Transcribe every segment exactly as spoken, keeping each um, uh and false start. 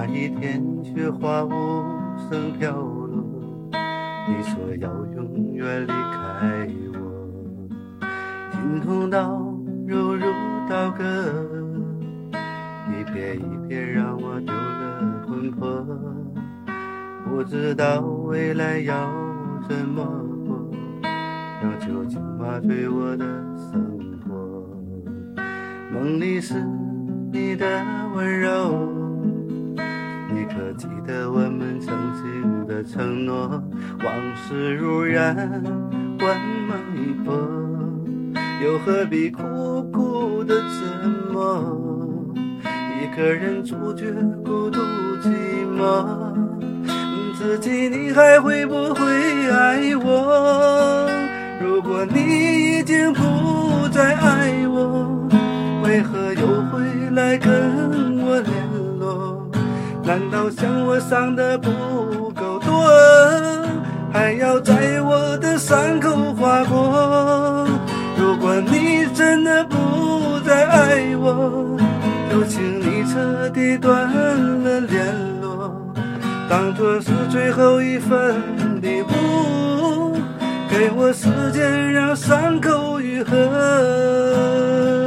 那一天雪花无声飘落，你说要永远离开我，心痛到如如刀割，一遍一遍让我丢了魂魄，不知道未来要怎么过，让酒精麻醉我的生活。梦里是你的温柔，你可记得我们曾经的承诺？往事如燃，幻梦一波，又何必苦苦的折磨？一个人主角孤独寂寞，自己你还会不会爱我？如果你已经不再爱我，为何又回来跟我联络？难道像我伤得不够多，还要在我的伤口划过？如果你真的不再爱我，就请你彻底断了联络，当作是最后一份礼物，给我时间让伤口愈合。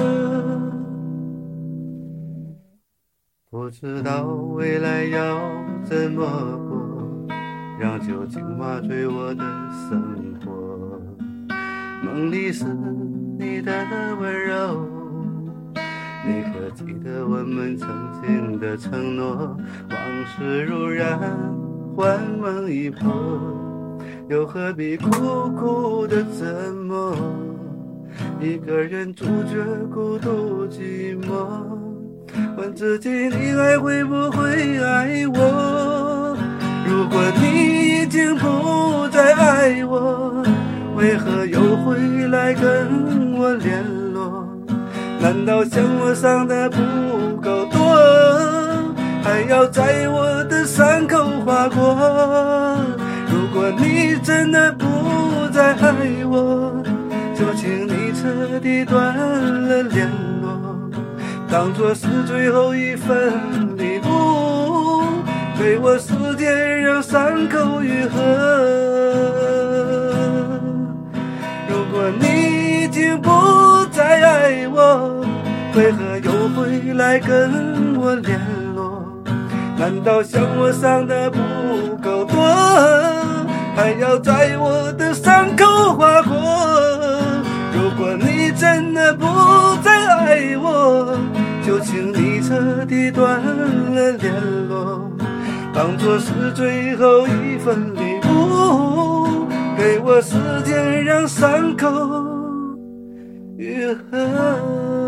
不知道未来要怎么过，让酒精麻醉我的生活。梦里是你的温柔，你可记得我们曾经的承诺？往事如燃，幻梦一波，又何必苦苦的折磨？一个人主角孤独寂寞，问自己你还会不会爱我？如果你已经不再爱我，为何又回来跟我联络？难道像我伤得不够多，还要在我的伤口划过？如果你真的不再爱我，就请你彻底断了联络，当作是最后一份礼物，给我时间让伤口愈合。如果你已经不再爱我，为何又回来跟我联络？难道像我伤得不够多，还要在我的伤口划过？如果你真的不再爱我，就请你彻底断了联络，当作是最后一份礼物，给我时间让伤口愈合。